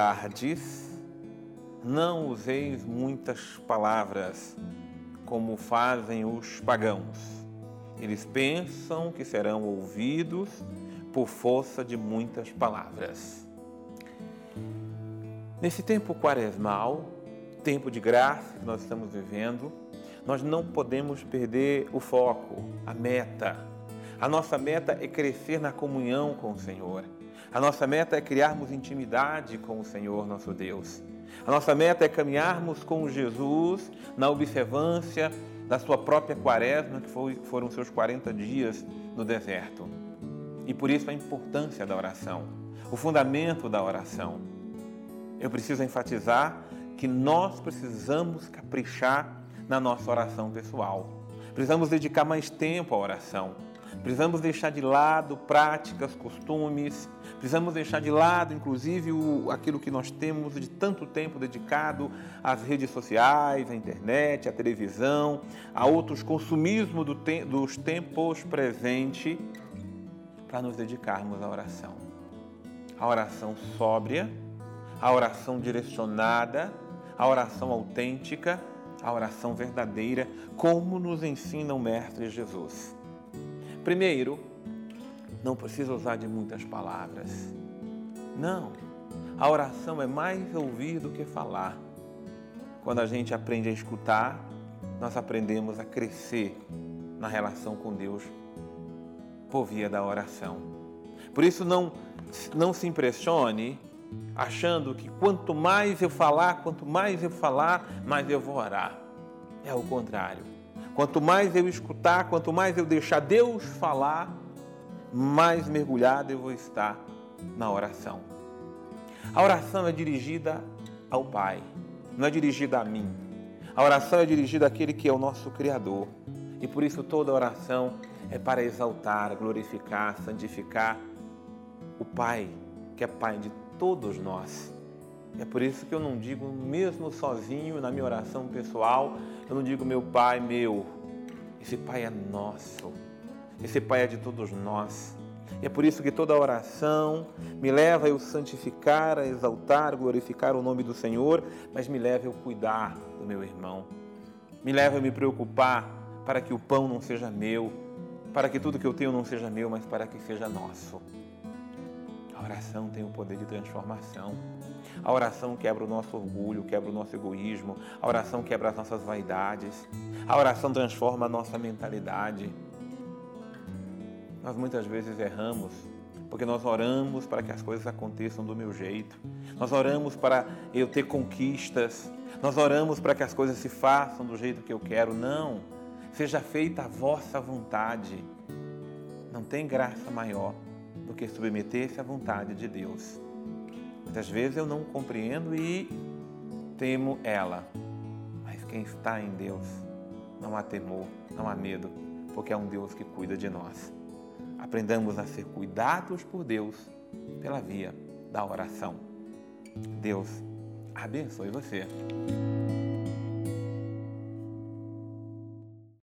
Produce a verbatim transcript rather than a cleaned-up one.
falardes, não useis muitas palavras, como fazem os pagãos. Eles pensam que serão ouvidos por força de muitas palavras. Nesse tempo quaresmal, tempo de graça que nós estamos vivendo, nós não podemos perder o foco, a meta. A nossa meta é crescer na comunhão com o Senhor. A nossa meta é criarmos intimidade com o Senhor, nosso Deus. A nossa meta é caminharmos com Jesus na observância da sua própria quaresma, que foi, foram seus quarenta dias no deserto. E por isso a importância da oração, o fundamento da oração. Eu preciso enfatizar que nós precisamos caprichar na nossa oração pessoal. Precisamos dedicar mais tempo à oração. Precisamos deixar de lado práticas, costumes. Precisamos deixar de lado, inclusive, o, aquilo que nós temos de tanto tempo dedicado às redes sociais, à internet, à televisão, a outros consumismos do te, dos tempos presentes, para nos dedicarmos à oração. A oração sóbria, a oração direcionada, a oração autêntica, a oração verdadeira, como nos ensina o Mestre Jesus. Primeiro, não precisa usar de muitas palavras. Não, a oração é mais ouvir do que falar. Quando a gente aprende a escutar, nós aprendemos a crescer na relação com Deus por via da oração. Por isso, não, não se impressione achando que quanto mais eu falar, quanto mais eu falar, mais eu vou orar. É o contrário. Quanto mais eu escutar, quanto mais eu deixar Deus falar, mais mergulhado eu vou estar na oração. A oração é dirigida ao Pai, não é dirigida a mim. A oração é dirigida àquele que é o nosso Criador. E por isso toda oração é para exaltar, glorificar, santificar o Pai, que é Pai de todos nós. É por isso que eu não digo, mesmo sozinho, na minha oração pessoal, eu não digo meu Pai, meu. Esse Pai é nosso. Esse Pai é de todos nós. E é por isso que toda oração me leva a eu santificar, a exaltar, a glorificar o nome do Senhor, mas me leva a eu cuidar do meu irmão. Me leva a me preocupar para que o pão não seja meu, para que tudo que eu tenho não seja meu, mas para que seja nosso. A oração tem o poder de transformação. A oração quebra o nosso orgulho, quebra o nosso egoísmo. A oração quebra as nossas vaidades. A oração transforma a nossa mentalidade. Nós muitas vezes erramos, porque nós oramos para que as coisas aconteçam do meu jeito. Nós oramos para eu ter conquistas. Nós oramos para que as coisas se façam do jeito que eu quero. Não, seja feita a vossa vontade. Não tem graça maior do que submeter-se à vontade de Deus. Muitas vezes eu não compreendo e temo ela. Mas quem está em Deus, não há temor, não há medo, porque é um Deus que cuida de nós. Aprendamos a ser cuidados por Deus pela via da oração. Deus abençoe você.